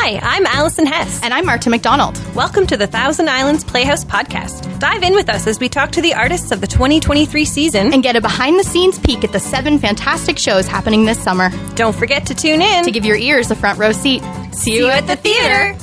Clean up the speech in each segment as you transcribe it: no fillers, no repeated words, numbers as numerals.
Hi, I'm Allison Hess. And I'm Marta McDonald. Welcome to the Thousand Islands Playhouse podcast. Dive in with us as we talk to the artists of the 2023 season and get a behind-the-scenes peek at the 7 fantastic shows happening this summer. Don't forget to tune in to give your ears a front row seat. See you at the theater.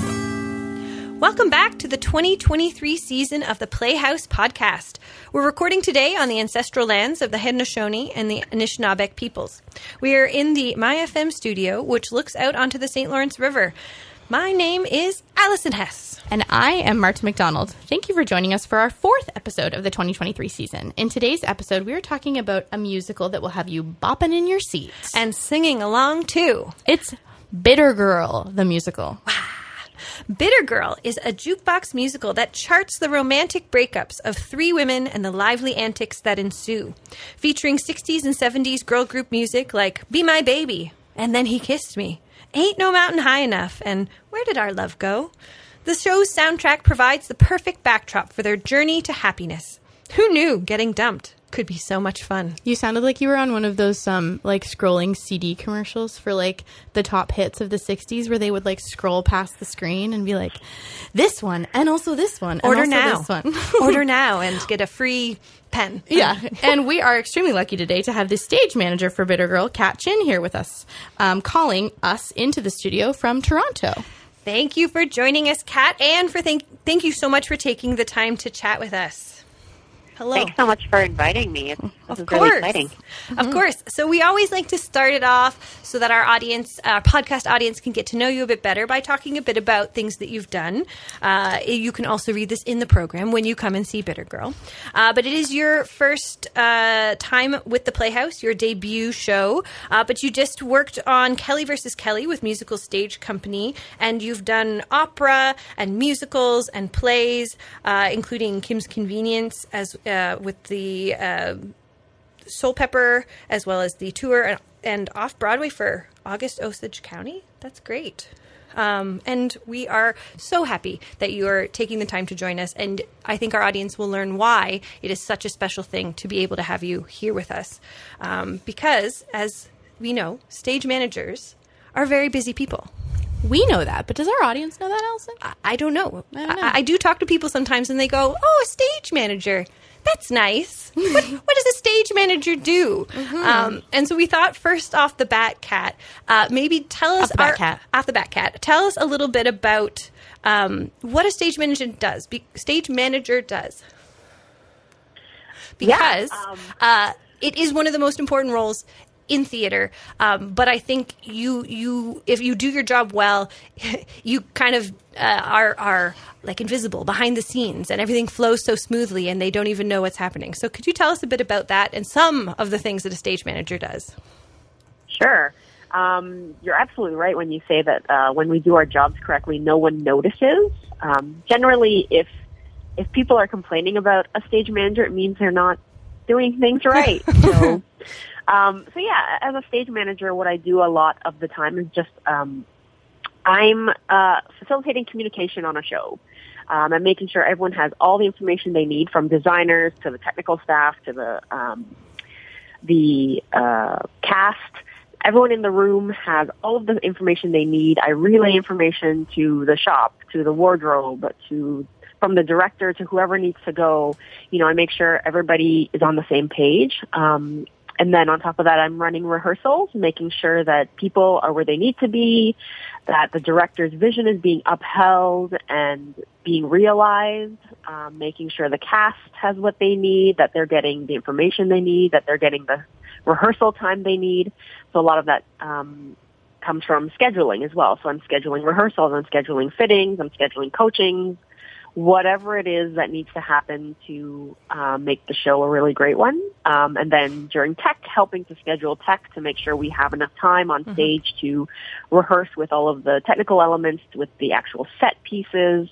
Welcome back to the 2023 season of the Playhouse podcast. We're recording today on the ancestral lands of the Haudenosaunee and the Anishinaabeg peoples. We are in the MyFM studio, which looks out onto the St. Lawrence River. My name is Allison Hess. And I am Marta McDonald. Thank you for joining us for our 4th episode of the 2023 season. In today's episode, we are talking about a musical that will have you bopping in your seats. And singing along, too. It's Bitter Girl, the musical. Wow. Bitter Girl is a jukebox musical that charts the romantic breakups of 3 women and the lively antics that ensue. Featuring 60s and 70s girl group music like Be My Baby, and Then He Kissed Me, Ain't No Mountain High Enough, and Where Did Our Love Go? The show's soundtrack provides the perfect backdrop for their journey to happiness. Who knew getting dumped could be so much fun? You sounded like you were on one of those scrolling CD commercials for the top hits of the 60s where they would scroll past the screen and be like, this one and also this one and Order also now. This one. Order now and get a free pen. Yeah. And we are extremely lucky today to have the stage manager for Bitter Girl, Kat Chin, here with us, calling us into the studio from Toronto. Thank you for joining us, Kat, and thank you so much for taking the time to chat with us. Hello. Thanks so much for inviting me. This is really exciting. Of course. So we always like to start it off so that our podcast audience can get to know you a bit better by talking a bit about things that you've done. You can also read this in the program when you come and see Bitter Girl. But it is your first time with the Playhouse, your debut show. But you just worked on Kelly vs. Kelly with Musical Stage Company, and you've done opera and musicals and plays, including Kim's Convenience with the Soul Pepper, as well as the tour and off-Broadway for August Osage County. That's great. And we are so happy that you are taking the time to join us. And I think our audience will learn why it is such a special thing to be able to have you here with us. Because, as we know, stage managers are very busy people. We know that, but does our audience know that, Allison? I don't know. I do talk to people sometimes and they go, oh, a stage manager. That's nice. What does a stage manager do? Mm-hmm. And so we thought first off the bat, Kat, maybe tell us tell us a little bit about what a stage manager does. Because it is one of the most important roles in theater, but I think you if you do your job well, you kind of are invisible behind the scenes, and everything flows so smoothly, and they don't even know what's happening. So, could you tell us a bit about that and some of the things that a stage manager does? Sure, you're absolutely right when you say that when we do our jobs correctly, no one notices. Generally, if people are complaining about a stage manager, it means they're not doing things right. So yeah, as a stage manager, what I do a lot of the time is just I'm facilitating communication on a show. I'm making sure everyone has all the information they need, from designers to the technical staff to the cast. Everyone in the room has all of the information they need. I relay information to the shop, to the wardrobe, from the director to whoever needs to go. I make sure everybody is on the same page. And then on top of that, I'm running rehearsals, making sure that people are where they need to be, that the director's vision is being upheld and being realized, making sure the cast has what they need, that they're getting the information they need, that they're getting the rehearsal time they need. So a lot of that comes from scheduling as well. So I'm scheduling rehearsals, I'm scheduling fittings, I'm scheduling coaching, whatever it is that needs to happen to make the show a really great one. And then during tech, helping to schedule tech to make sure we have enough time on stage to rehearse with all of the technical elements, with the actual set pieces,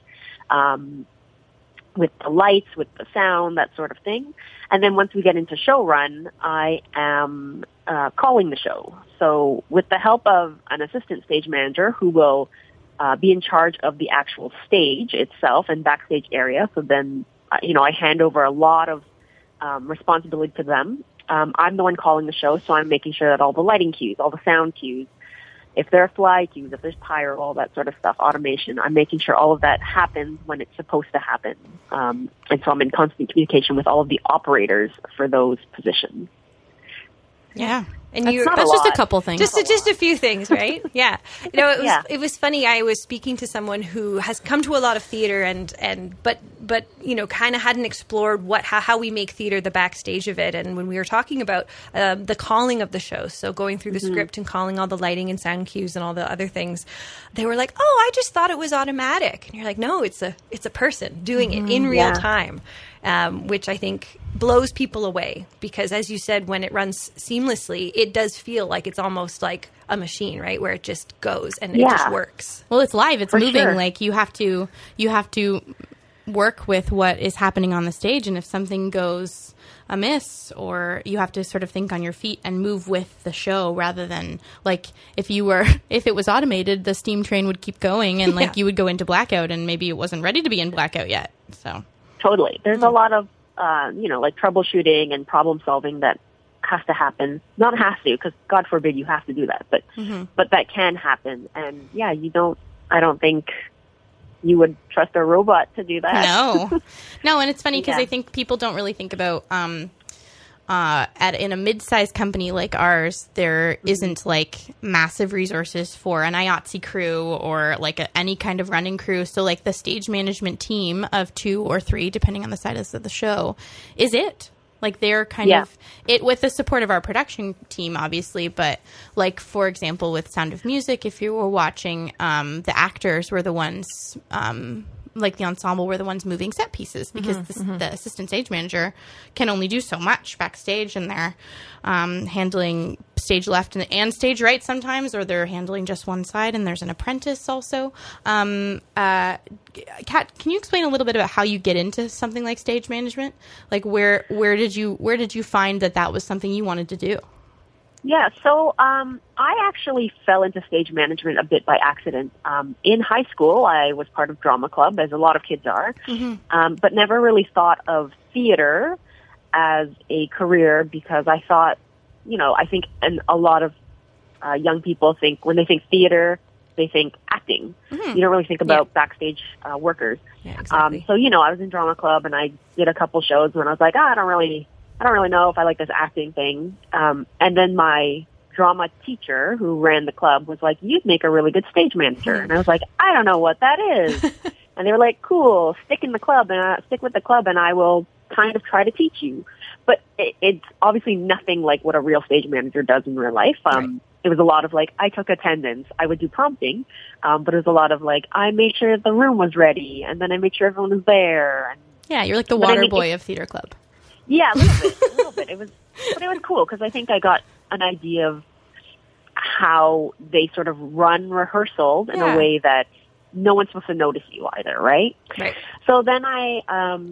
with the lights, with the sound, that sort of thing. And then once we get into show run, I am calling the show. So with the help of an assistant stage manager who will be in charge of the actual stage itself and backstage area. So then, I hand over a lot of responsibility to them. I'm the one calling the show, so I'm making sure that all the lighting cues, all the sound cues, if there are fly cues, if there's pyro, all that sort of stuff, automation, I'm making sure all of that happens when it's supposed to happen. And so I'm in constant communication with all of the operators for those positions. Yeah. And that's just a couple things. Just a few things, right? Yeah. It was funny. I was speaking to someone who has come to a lot of theater but kind of hadn't explored how we make theater, the backstage of it. And when we were talking about the calling of the show, so going through the script and calling all the lighting and sound cues and all the other things, they were like, "Oh, I just thought it was automatic." And you're like, "No, it's a person doing it in real time." Which I think blows people away because, as you said, when it runs seamlessly, it does feel like it's almost like a machine, right? Where it just goes and it just works. Well, it's live. It's moving. Sure. Like you have to work with what is happening on the stage. And if something goes amiss, or you have to sort of think on your feet and move with the show rather than like if it was automated, the steam train would keep going and like you would go into blackout and maybe it wasn't ready to be in blackout yet. So totally. There's a lot of, like troubleshooting and problem solving that has to happen. Not has to, because God forbid you have to do that, but that can happen. And I don't think you would trust a robot to do that. No. And it's funny because I think people don't really think about, in a mid-sized company like ours, there isn't like massive resources for an IATSE crew or like any kind of running crew. So like the stage management team of 2 or 3, depending on the size of the show, is it. Like they're kind of it with the support of our production team, obviously. But like, for example, with Sound of Music, if you were watching, the actors were the ones, like the ensemble were the ones moving set pieces because the assistant stage manager can only do so much backstage, and they're handling stage left and stage right sometimes, or they're handling just one side, and there's an apprentice also. Kat, can you explain a little bit about how you get into something like stage management? Like where did you find that was something you wanted to do? Yeah, so I actually fell into stage management a bit by accident. In high school, I was part of drama club, as a lot of kids are, but never really thought of theater as a career because I thought, I think a lot of young people think when they think theater, they think acting. You don't really think about backstage workers. Yeah, exactly. So, I was in drama club and I did a couple shows and I was like, I don't really know if I like this acting thing. And then my drama teacher who ran the club was like, you'd make a really good stage manager. And I was like, I don't know what that is. And they were like, cool, stick with the club and I will kind of try to teach you. But it's obviously nothing like what a real stage manager does in real life. It was a lot of like, I took attendance, I would do prompting, but it was a lot of like, I made sure the room was ready and then I made sure everyone was there. And, yeah, you're like the water boy of theater club. Yeah, a little bit. It was cool because I think I got an idea of how they sort of run rehearsals in a way that no one's supposed to notice you either, right? Right. So then I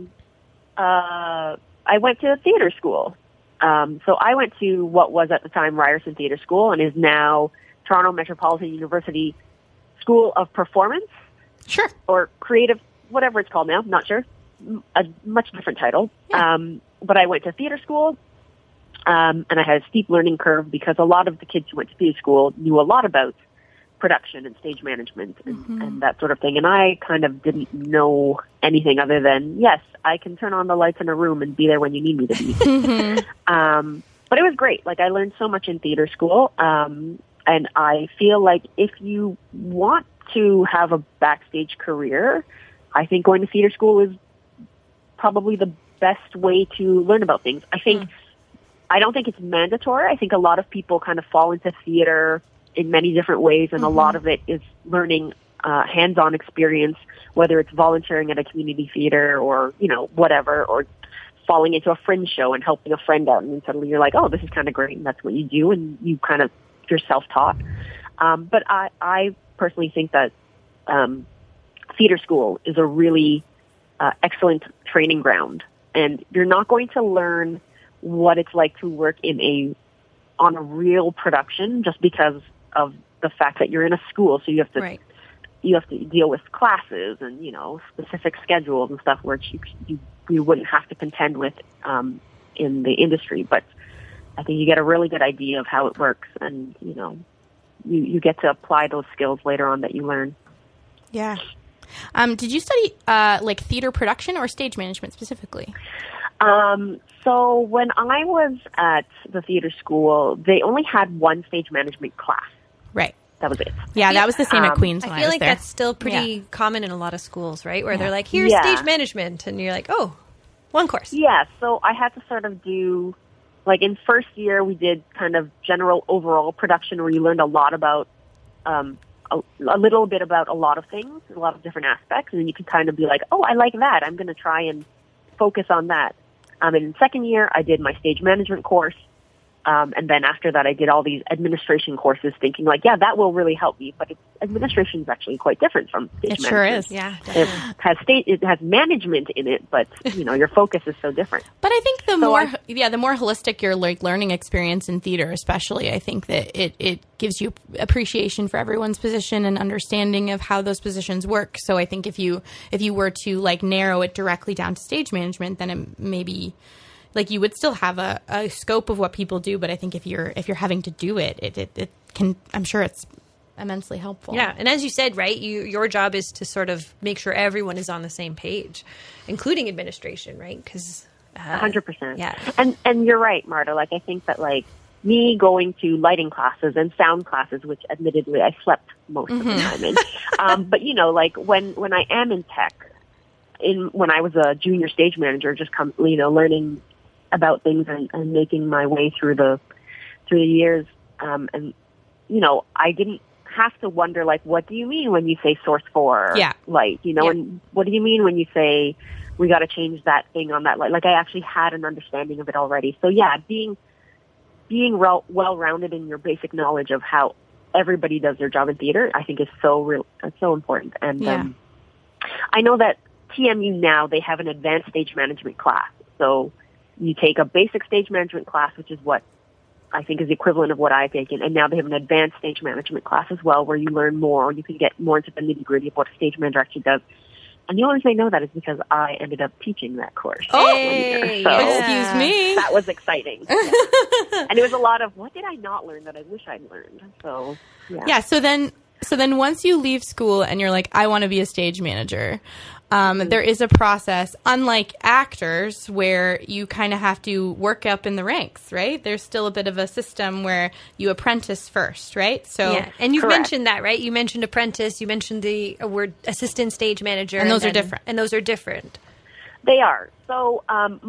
went to theater school. So I went to what was at the time Ryerson Theater School and is now Toronto Metropolitan University School of Performance. Sure. Or creative, whatever it's called now, not sure. A much different title. Yeah. But I went to theater school, and I had a steep learning curve because a lot of the kids who went to theater school knew a lot about production and stage management and that sort of thing. And I kind of didn't know anything other than, yes, I can turn on the lights in a room and be there when you need me to be. But it was great. Like I learned so much in theater school. And I feel like if you want to have a backstage career, I think going to theater school is probably the best way to learn about things. I don't think it's mandatory. I think a lot of people kind of fall into theater in many different ways, and a lot of it is learning hands-on experience, whether it's volunteering at a community theater or, whatever, or falling into a fringe show and helping a friend out, and then suddenly you're like, oh, this is kind of great, and that's what you do, and you're self-taught. But I personally think that theater school is a really excellent training ground. And you're not going to learn what it's like to work on a real production just because of the fact that you're in a school. So you have to deal with classes and, specific schedules and stuff which you wouldn't have to contend with in the industry. But I think you get a really good idea of how it works. And, you get to apply those skills later on that you learn. Yeah. Did you study like theater production or stage management specifically? So when I was at the theater school, they only had one stage management class. Right. That was it. Yeah, that was the same at Queen's when I feel was like there. that's still pretty common in a lot of schools, right? Where they're like, here's Yeah. stage management. And you're like, oh, one course. Yeah, so I had to sort of do, like in first year, we did kind of general overall production where you learned a lot about, a little bit about a lot of things, a lot of different aspects, and then you can kind of be like, oh, I like that. I'm going to try and focus on that. And in second year, I did my stage management course. And then after that, I did all these administration courses thinking like, yeah, that will really help me. But administration is actually quite different from stage management. It sure is. Yeah, It has management in it, but, you know, your focus is so different. But I think the more holistic your like learning experience in theater, especially, I think that it gives you appreciation for everyone's position and understanding of how those positions work. So I think if you were to like narrow it directly down to stage management, then it maybe like you would still have a scope of what people do. But I think if you're having to do it can, I'm sure it's immensely helpful. Yeah, and as you said, right, your job is to sort of make sure everyone is on the same page, including administration, right? Because 100%. Yeah, and you're right, Marta. Like I think that like me going to lighting classes and sound classes, which admittedly I slept most of the time in, but you know, like when I am in tech, when I was a junior stage manager, just learning about things and making my way through the years, and you know, I didn't have to wonder like, what do you mean when you say source 4 light? You know, and what do you mean when you say we got to change that thing on that light? Like I actually had an understanding of it already. So yeah, being well-rounded in your basic knowledge of how everybody does their job in theater, I think is so important. And I know that TMU now, they have an advanced stage management class. So you take a basic stage management class, which is what I think is the equivalent of what I've taken, and now they have an advanced stage management class as well, where you learn more, you can get more into the nitty-gritty of what a stage manager actually does. And the only reason I know that is because I ended up teaching that course. Hey, so excuse me. That was exciting. Yeah. And it was a lot of, what did I not learn that I wish I'd learned? So, yeah. Yeah, so then once you leave school and you're like, I want to be a stage manager, there is a process, unlike actors, where you kind of have to work up in the ranks, right? There's still a bit of a system where you apprentice first, right? So yeah, and you've Correct. mentioned that, right? You mentioned apprentice, you mentioned the word assistant stage manager. And those are different. And those are different. They are. So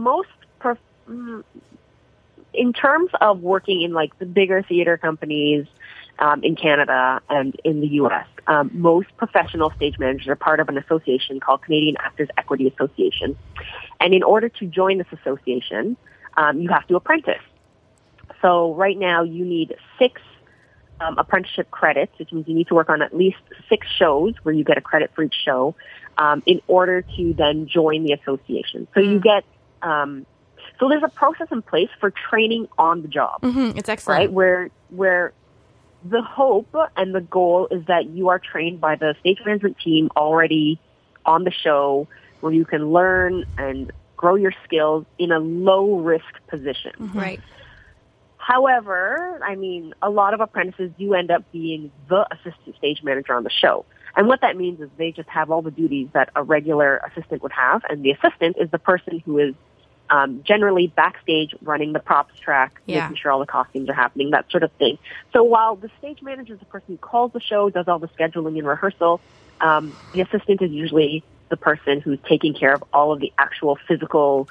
in terms of working in like the bigger theater companies in Canada and in the U.S., most professional stage managers are part of an association called Canadian Actors Equity Association. And in order to join this association, you have to apprentice. So right now you need 6 apprenticeship credits, which means you need to work on at least 6 shows where you get a credit for each show in order to then join the association. So you get... so there's a process in place for training on the job. Mm-hmm. It's excellent. Right? Where the hope and the goal is that you are trained by the stage management team already on the show, where you can learn and grow your skills in a low-risk position. Mm-hmm. Right. However, I mean, a lot of apprentices do end up being the assistant stage manager on the show. And what that means is they just have all the duties that a regular assistant would have, and the assistant is the person who is generally backstage running the props track, making sure all the costumes are happening, that sort of thing. So while the stage manager is the person who calls the show, does all the scheduling and rehearsal, the assistant is usually the person who's taking care of all of the actual physical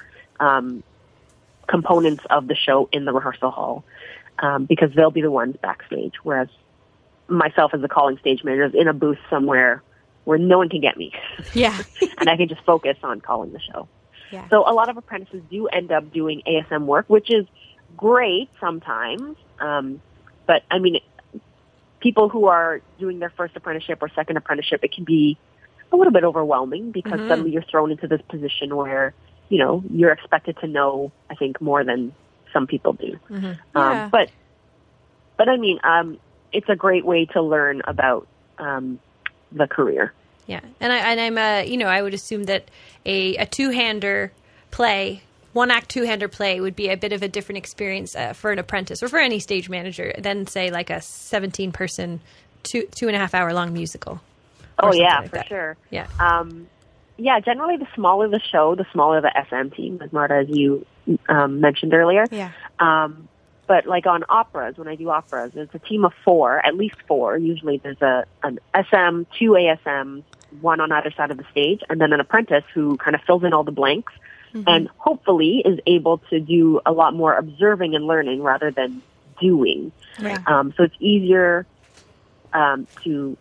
components of the show in the rehearsal hall, because they'll be the ones backstage, whereas myself as the calling stage manager is in a booth somewhere where no one can get me. Yeah. And I can just focus on calling the show. Yeah. So a lot of apprentices do end up doing ASM work, which is great sometimes. But I mean, people who are doing their first apprenticeship or second apprenticeship, it can be a little bit overwhelming because suddenly you're thrown into this position where, you know, you're expected to know, I think, more than some people do. Mm-hmm. Yeah. But I mean, it's a great way to learn about the career. Yeah, and I'm you know, I would assume that a two-hander play one act, two-hander play would be a bit of a different experience for an apprentice or for any stage manager than, say, like a 17-person, 2.5 hour long musical. Oh, yeah, for sure. Yeah. Yeah, generally the smaller the show, the smaller the SM team, as Marta, as you mentioned earlier. Yeah. But like on operas, when I do operas, there's a team of 4, at least 4. Usually there's an SM, 2 ASMs, 1 on either side of the stage, and then an apprentice who kind of fills in all the blanks and hopefully is able to do a lot more observing and learning rather than doing. Right. So it's easier to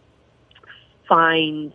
find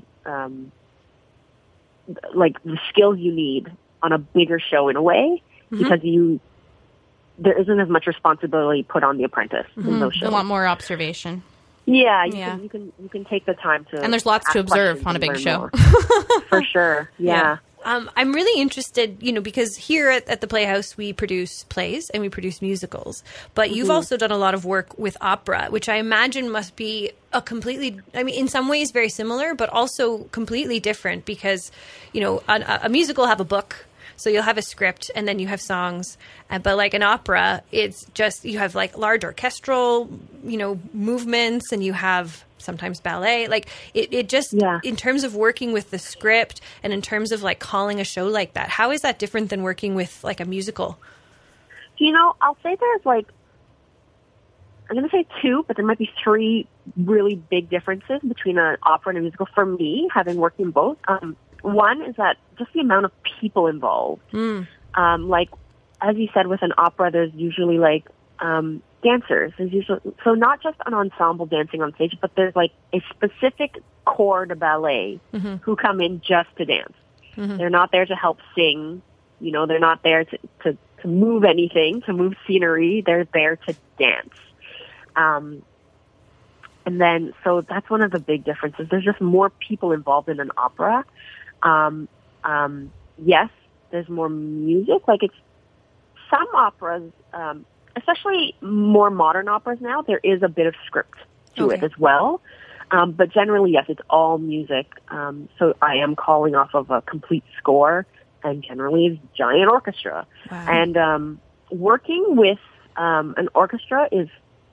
like the skills you need on a bigger show in a way because there isn't as much responsibility put on the apprentice in those shows. A lot more observation. Yeah, you can take the time to, and there's lots to observe on a big show. For sure. Yeah. I'm really interested, because here at the Playhouse we produce plays and we produce musicals, but you've also done a lot of work with opera, which I imagine must be in some ways very similar, but also completely different because, a musical will have a book. So you'll have a script and then you have songs. But like an opera, it's just you have like large orchestral, movements, and you have sometimes ballet. Like it just in terms of working with the script and in terms of like calling a show like that, how is that different than working with like a musical? I'll say there's like, I'm going to say 2, but there might be 3 really big differences between an opera and a musical for me, having worked in both. One is that just the amount of people involved. Like, as you said, with an opera, there's usually like dancers. There's usually, so not just an ensemble dancing on stage, but there's like a specific corps de ballet who come in just to dance. They're not there to help sing. They're not there to move anything, to move scenery. They're there to dance. And then, so that's one of the big differences. There's just more people involved in an opera. Yes, there's more music. Like it's some operas, especially more modern operas now, there is a bit of script to it as well. But generally, yes, it's all music. So I am calling off of a complete score and generally it's giant orchestra. Wow. And, working with, an orchestra is,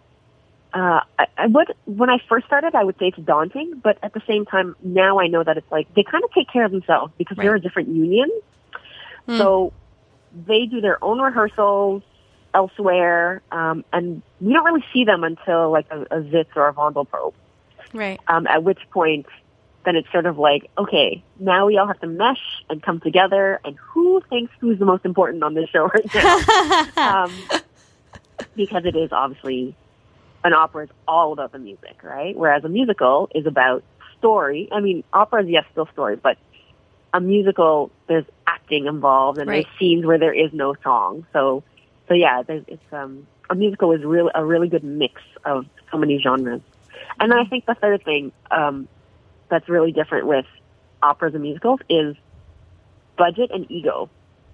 when I first started, I would say it's daunting, but at the same time, now I know that it's like, they kind of take care of themselves because they're a different union. So they do their own rehearsals elsewhere, and we don't really see them until like a Zitz or a Vondelprobe. Right. At which point, then it's sort of like, okay, now we all have to mesh and come together, and who thinks who's the most important on this show right now? Because it is obviously, an opera is all about the music, right? Whereas a musical is about story. I mean, opera is, yes, still story, but a musical, there's acting involved, and there's scenes where there is no song. So yeah, a musical is really a really good mix of so many genres. And then I think the third thing that's really different with operas and musicals is budget and ego.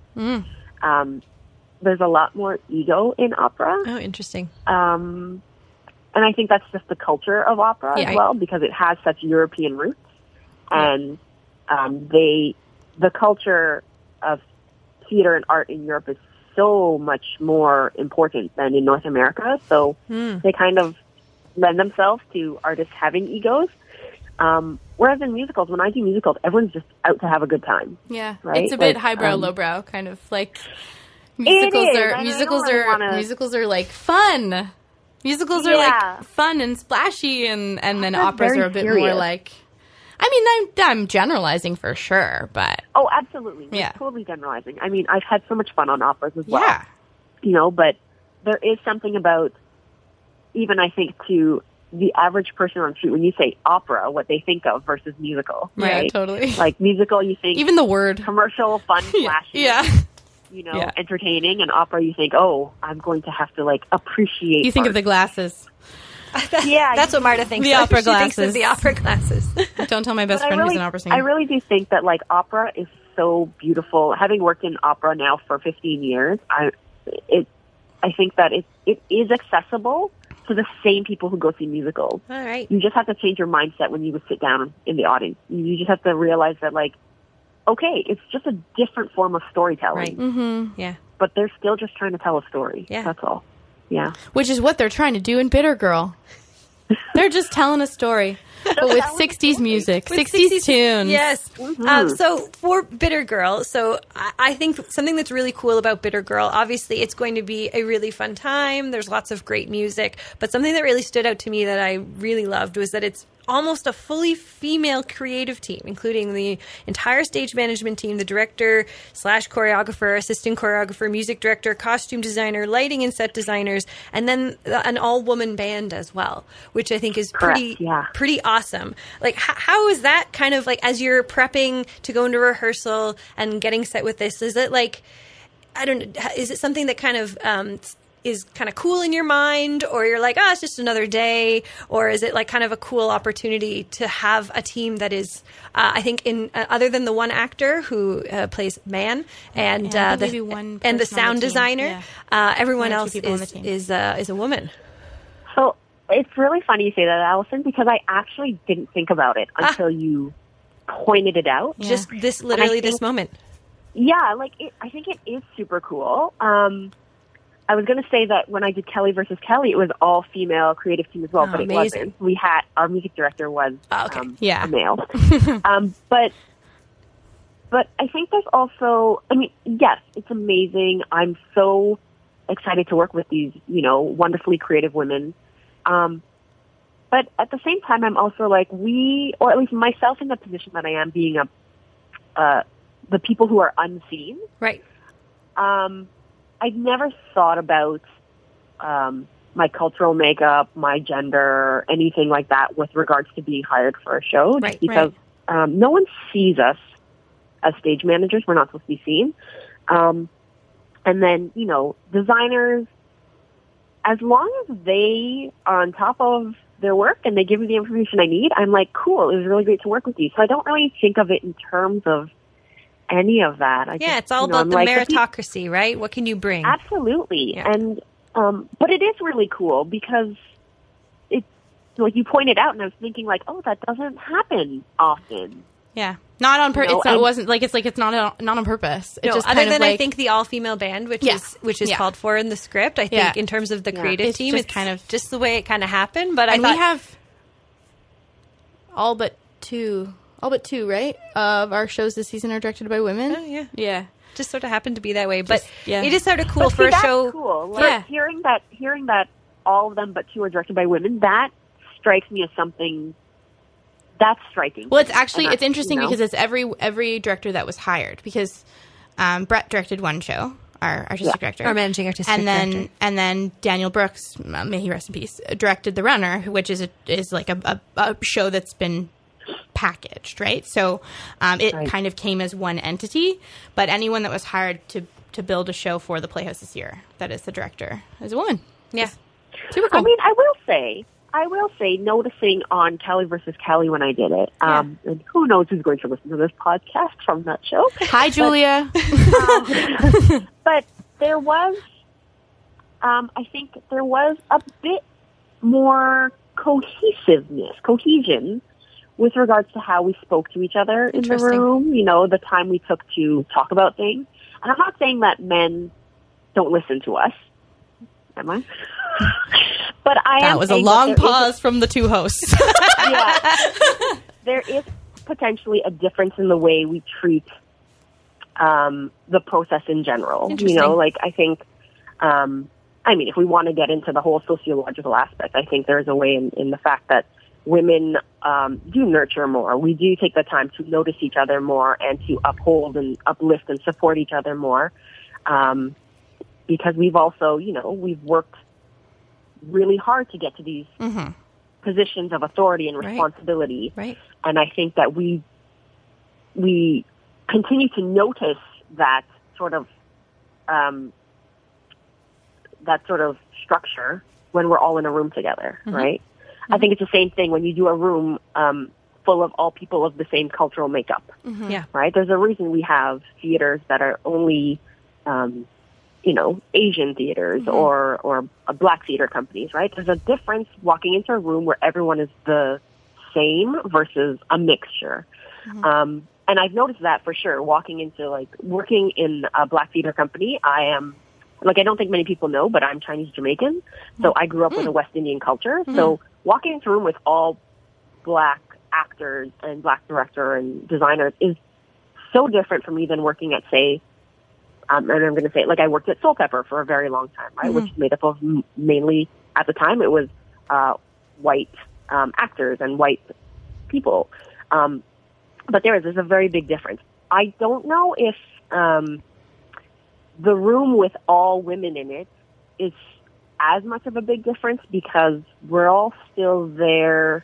There's a lot more ego in opera. Oh, interesting. And I think that's just the culture of opera as well, because it has such European roots. And the culture of theater and art in Europe is so much more important than in North America. So they kind of lend themselves to artists having egos. Whereas in musicals, when I do musicals, everyone's just out to have a good time. Yeah, right? It's a bit highbrow, lowbrow, kind of like musicals are like fun. Musicals are like fun and splashy, and then operas are a bit more like. I mean, I'm generalizing for sure, but oh, absolutely, totally generalizing. I mean, I've had so much fun on operas as well. Yeah, but there is something about, even I think, to the average person on the street, when you say opera, what they think of versus musical, right? Yeah, totally. Like musical, you think even the word commercial, fun, flashy, entertaining, and opera, you think, oh, I'm going to have to like appreciate. You think of the glasses. That's what Marta thinks. The opera glasses. She thinks of the opera glasses. Don't tell my best friend who's an opera singer. I really do think that like opera is so beautiful. Having worked in opera now for 15 years, I think that it is accessible to the same people who go see musicals. All right. You just have to change your mindset when you sit down in the audience. You just have to realize that like okay, it's just a different form of storytelling. Right. Mm-hmm. Yeah. But they're still just trying to tell a story. Yeah. That's all. Yeah. Which is what they're trying to do in Bitter Girl. They're just telling a story, but with 60s music, With 60s tunes. Yes. So for Bitter Girl, so I think something that's really cool about Bitter Girl, obviously it's going to be a really fun time. There's lots of great music, but something that really stood out to me that I really loved was that it's almost a fully female creative team, including the entire stage management team, the director / choreographer, assistant choreographer, music director, costume designer, lighting and set designers, and then an all-woman band as well, which I think is pretty awesome. Like, how is that kind of like, as you're prepping to go into rehearsal and getting set with this, is it like, I don't know, is it something that kind of is kind of cool in your mind, or you're like, it's just another day, or is it like kind of a cool opportunity to have a team that is, I think, in other than the one actor who plays Man and the sound designer, everyone else is a woman. So it's really funny you say that, Allison, because I actually didn't think about it until you pointed it out. Yeah. Just this moment. Yeah, like I think it is super cool. I was going to say that when I did Kelly versus Kelly, it was all female creative team as well, but it wasn't. We had, our music director was a male. But I think there's also, I mean, yes, it's amazing. I'm so excited to work with these, wonderfully creative women. But at the same time, I'm also like, or at least myself in the position that I am, being the people who are unseen. Right. I'd never thought about my cultural makeup, my gender, anything like that with regards to being hired for a show, just because no one sees us as stage managers. We're not supposed to be seen. And then, designers, as long as they are on top of their work and they give me the information I need, I'm like, cool, it was really great to work with you. So I don't really think of it in terms of any of that. It's all about the meritocracy, right? What can you bring? Absolutely. Yeah. And but it is really cool because it, like you pointed out, and I was thinking like, that doesn't happen often. Yeah, not on purpose. It wasn't like it's not on purpose. It's just other kind than of I think the all-female band, which is called for in the script. I think in terms of the creative team, it's kind of just the way it kind of happened. But we have all but two, right, of our shows this season are directed by women. Oh, yeah. Just sort of happened to be that way. But it is sort of cool for a show. Cool. Like, hearing that all of them but two are directed by women, that strikes me as something that's striking. Well, it's interesting because it's every director that was hired, because Brett directed one show, our artistic director, our managing artistic director, and then Daniel Brooks, may he rest in peace, directed The Runner, which is like a show that's been packaged, right? So it kind of came as one entity, but anyone that was hired to build a show for the Playhouse this year, that is the director, is a woman. Yeah. Super cool. I mean, I will say, noticing on Kelly versus Kelly when I did it, and who knows who's going to listen to this podcast from that show. Hi, Julia. But there was, I think there was a bit more cohesion with regards to how we spoke to each other in the room, the time we took to talk about things. And I'm not saying that men don't listen to us. Am I? But that was a long pause from the two hosts. There is potentially a difference in the way we treat the process in general. I think, if we want to get into the whole sociological aspect, I think there's a way in the fact that women do nurture more. We do take the time to notice each other more and to uphold and uplift and support each other more. Because we've also, we've worked really hard to get to these positions of authority and responsibility. Right. And I think that we continue to notice that sort of structure when we're all in a room together, right? Mm-hmm. I think it's the same thing when you do a room full of all people of the same cultural makeup. Mm-hmm. Yeah. Right? There's a reason we have theaters that are only Asian theaters or black theater companies, right? There's a difference walking into a room where everyone is the same versus a mixture. Mm-hmm. And I've noticed that for sure, walking into, like, working in a Black theater company. I am, like, I don't think many people know, but I'm Chinese Jamaican. So I grew up with a West Indian culture. So walking into a room with all Black actors and Black director and designers is so different for me than working at, say, and I'm going to say, like, I worked at Soul Pepper for a very long time, right? Which is made up of mainly, at the time, it was white actors and white people. But there's a very big difference. I don't know if the room with all women in it is as much of a big difference because we're all still there.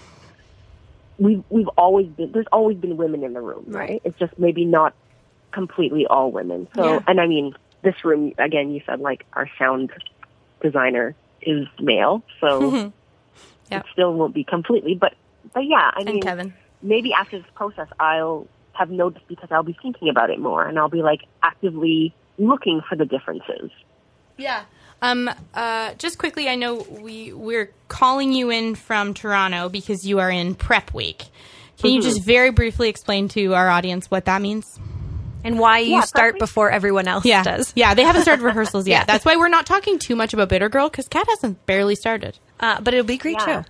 We've always been, there's always been women in the room, right? It's just maybe not completely all women. So, and I mean, this room, again, you said, like, our sound designer is male, so it still won't be completely, but yeah, I mean, and Kevin. Maybe after this process, I'll have noticed because I'll be thinking about it more and I'll be, like, actively looking for the differences. Yeah. Just quickly, I know we're calling you in from Toronto because you are in prep week. Can you just very briefly explain to our audience what that means? And why you start before everyone else does. Yeah, they haven't started rehearsals yet. That's why we're not talking too much about Bitter Girl, because Kat hasn't barely started. But it'll be a great show.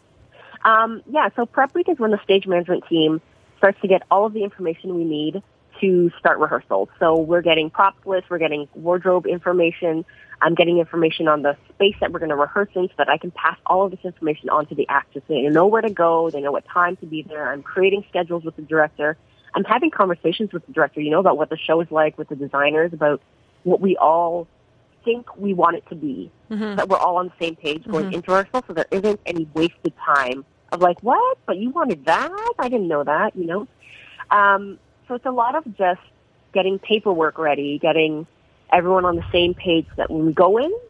So prep week is when the stage management team starts to get all of the information we need to start rehearsals. So we're getting props lists, we're getting wardrobe information, I'm getting information on the space that we're going to rehearse in so that I can pass all of this information on to the actors. So they know where to go, they know what time to be there. I'm creating schedules with the director. I'm having conversations with the director, about what the show is like, with the designers, about what we all think we want it to be, that we're all on the same page going into rehearsal, so there isn't any wasted time of like, what? But you wanted that? I didn't know that, So it's a lot of just getting paperwork ready, getting everyone on the same page so that when we go in,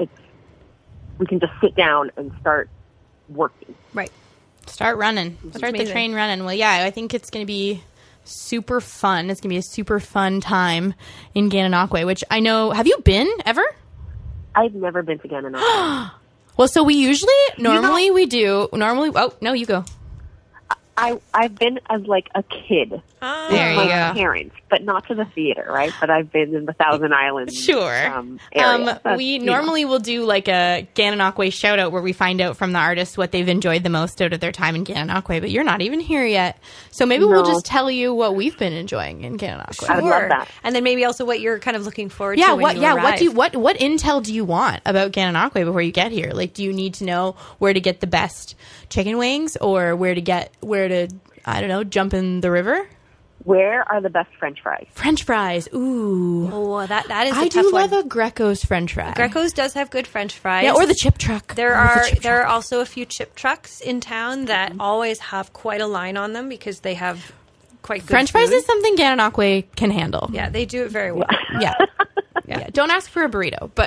we can just sit down and start working. Right. Start running. Start the train running. Well, yeah, I think it's going to be super fun. It's going to be a super fun time in Gananoque, which I know. Have you been ever? I've never been to Gananoque. Well, so we usually, normally, oh, no, you go. I've been as, like, a kid with my parents, but not to the theater, right? But I've been in the Thousand Islands area. We normally will do, like, a Gananoque shout-out where we find out from the artists what they've enjoyed the most out of their time in Gananoque, but you're not even here yet. So maybe we'll just tell you what we've been enjoying in Gananoque. Sure. I would love that. And then maybe also what you're kind of looking forward to when you arrive. What intel do you want about Gananoque before you get here? Like, do you need to know where to get the best chicken wings or where to, I don't know, jump in the river? Where are the best French fries? French fries. Ooh. Oh, that is a I tough do one. love a Greco's French fry. Greco's does have good French fries. Yeah, or the chip truck. There are also a few chip trucks in town that always have quite a line on them because they have quite good French fries is something Gananoque can handle. Yeah, they do it very well. Yeah. Don't ask for a burrito, but...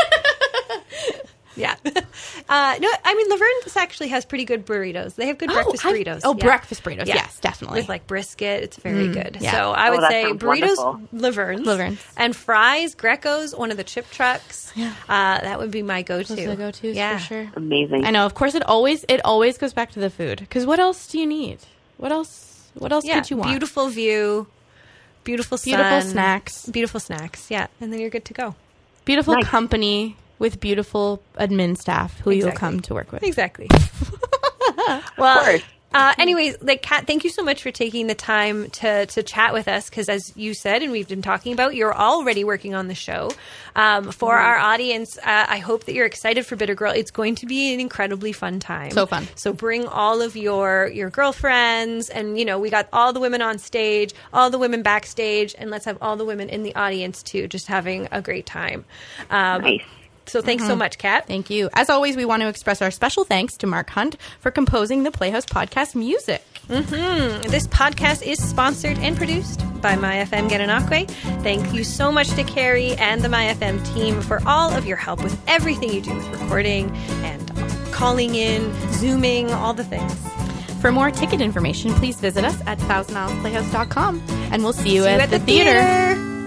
Yeah. No, I mean, Laverne's actually has pretty good burritos. They have good breakfast burritos. Breakfast burritos. Yes, definitely. With, like, brisket. It's very good. Yeah. So I would say burritos, wonderful. Laverne's. And fries, Greco's, one of the chip trucks. Yeah. That would be my go-to. Those are the go-tos for sure. Amazing. I know. Of course, it always goes back to the food. Because what else do you need? What else could you want? Beautiful view, beautiful sun. Beautiful snacks. Yeah. And then you're good to go. Beautiful company. With beautiful admin staff who you'll come to work with. Exactly. Well, anyways, like, Kat, thank you so much for taking the time to chat with us because, as you said, and we've been talking about, you're already working on the show. For our audience, I hope that you're excited for Bitter Girl. It's going to be an incredibly fun time. So fun. So bring all of your girlfriends, and, we got all the women on stage, all the women backstage, and let's have all the women in the audience, too, just having a great time. Nice. So thanks so much, Kat. Thank you. As always, we want to express our special thanks to Mark Hunt for composing the Playhouse podcast music. This podcast is sponsored and produced by MyFM Gananoque. Thank you so much to Carrie and the MyFM team for all of your help with everything you do with recording and calling in, Zooming, all the things. For more ticket information, please visit us at thousandisleplayhouse.com. And we'll see you at the theater.